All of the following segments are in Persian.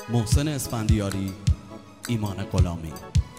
محسن اسفندیاری، ایمان غلامی.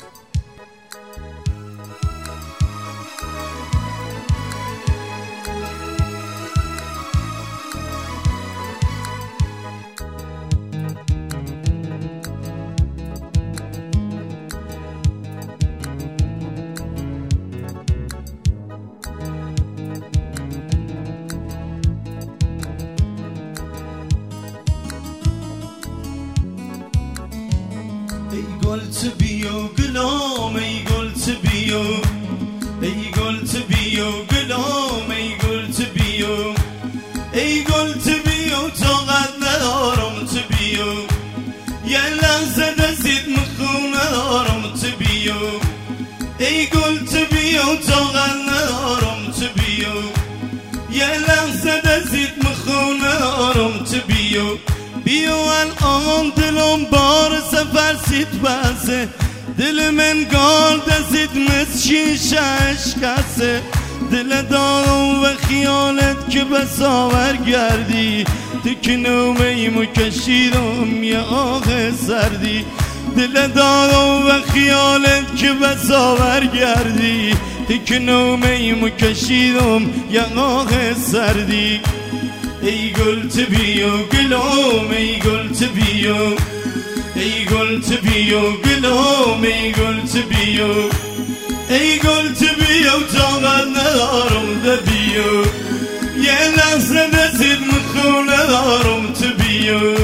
ای گل تو بیا گلام، ای گل تو بیا، ای گل تو بیا گلام، ای گل تو بیا، ای گل تو بیا طاقت ندارم تو بیا، یه لحظه دستت میخونه دارم تو بیا، ای گل تو بیا طاقت ندارم تو بیا، یه لحظه دستت میخونه دارم تو بیا. بیا الان دلم بار سفر سیت بسه، دل من گال دستید مثل شیشه اشکسه، دل دارم و خیالت که بساور گردی، تکنومه ایمو کشیدم یه آه سردی، دل دارم و خیالت که بساور گردی، تکنومه ایمو کشیدم یه آه سردی. ای گل تو بیا گلام، ای گل تو بیا، ای گل تو بیا گلام، ای گل تو بیا، ای گل تو بیا طاقت ندارم ده بیا، یه لحظه دستت میخونه دارم تو بیا.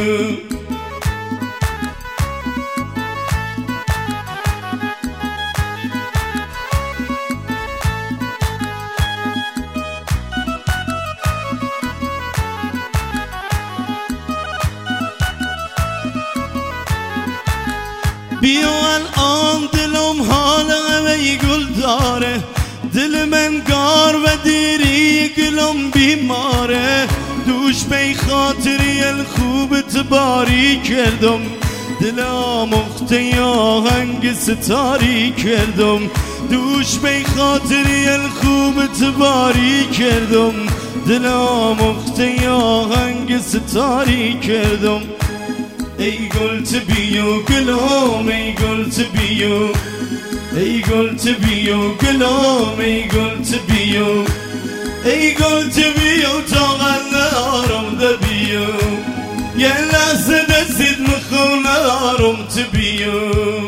بیا الان دلم حال غمی گل داره، دل من گار و دیری گلم بیماره، دوش بی خاطری الخوبت باری کردم، دل آمخته آهنگ ستاری کردم، دوش بی خاطری الخوبت باری کردم، دل آمخته آهنگ ستاری کردم. ای گل تو بیا گلام، ای گل تو بیا، ای گل تو بیا گلام، ای گل تو بیا، ای گل تو بیا طاقت ندارم ده بیا، یه لحظه دستت میخونه دارم تو بیا.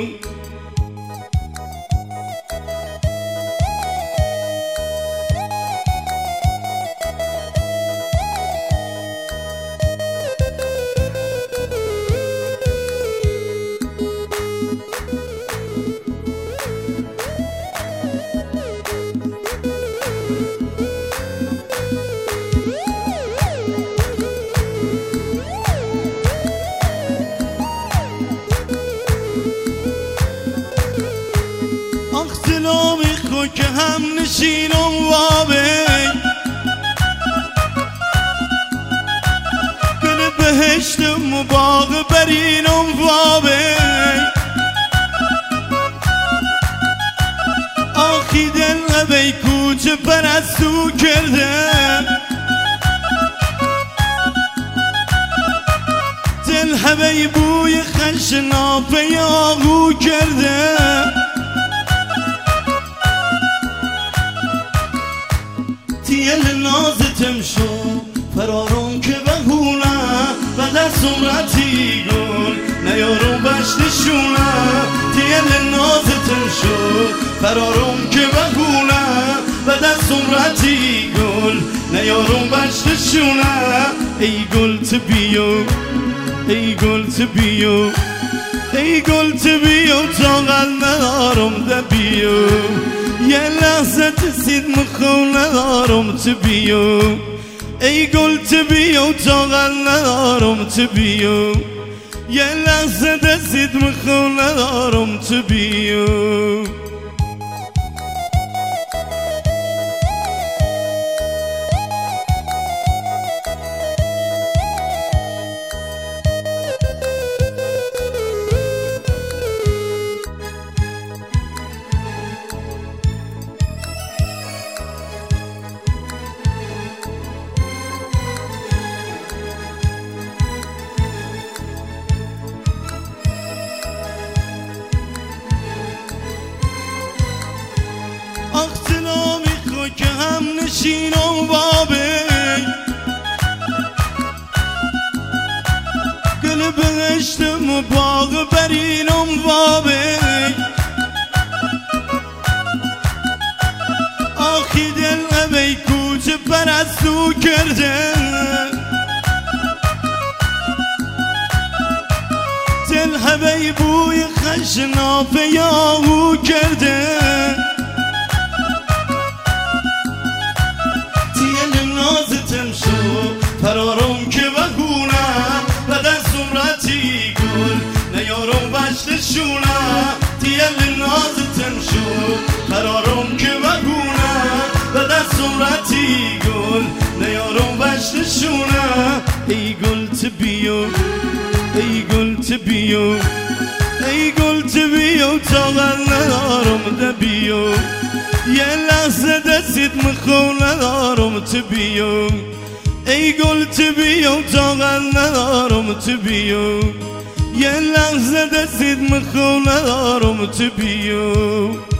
دلامی خو که هم نشینم وابه، گل بهشتم و باغ برینم وابه، آخی دل هبی کوچه پرستو کرده، دل هبی بوی خشنافه آغو کرده، تیل نازتم شد فرارم که بهونه و در سمرتی گل نیارم بشتشونه، تیل نازتم شد فرارم که بهونه و در سمرتی گل نیارم بشتشونه. ای گل تو بیا، ای گل تو بیا، ای گل تو بیا طاقت ندارم ده بیا، یه لحظه دستت میخونه دارم تو بیا، ای گل تو بیا طاقت ندارم تو بیا، یه لحظه دستت میخونه دارم تو بیا. بشینم بابی گل بهشتم باغ برینم بابی آخی دل اوی کوچه پرستو کرده دل هوی بوی خشناف یاهو کرده تیل نازتم شو فرارم که بگونه بدن سمرتی گل نیارم بشتشونه تیل نازتم شو فرارم که بگونه بدن سمرتی گل نیارم بشتشونه ای گل تبیو ای گل تبیو ای گل تبیو طاقت ندارم دبیو یه لحظه دستید میخوام ندارم تبیو ای گل تبیو طاقت ندارم تبیو یه لحظه دستید میخوام ندارم تبیو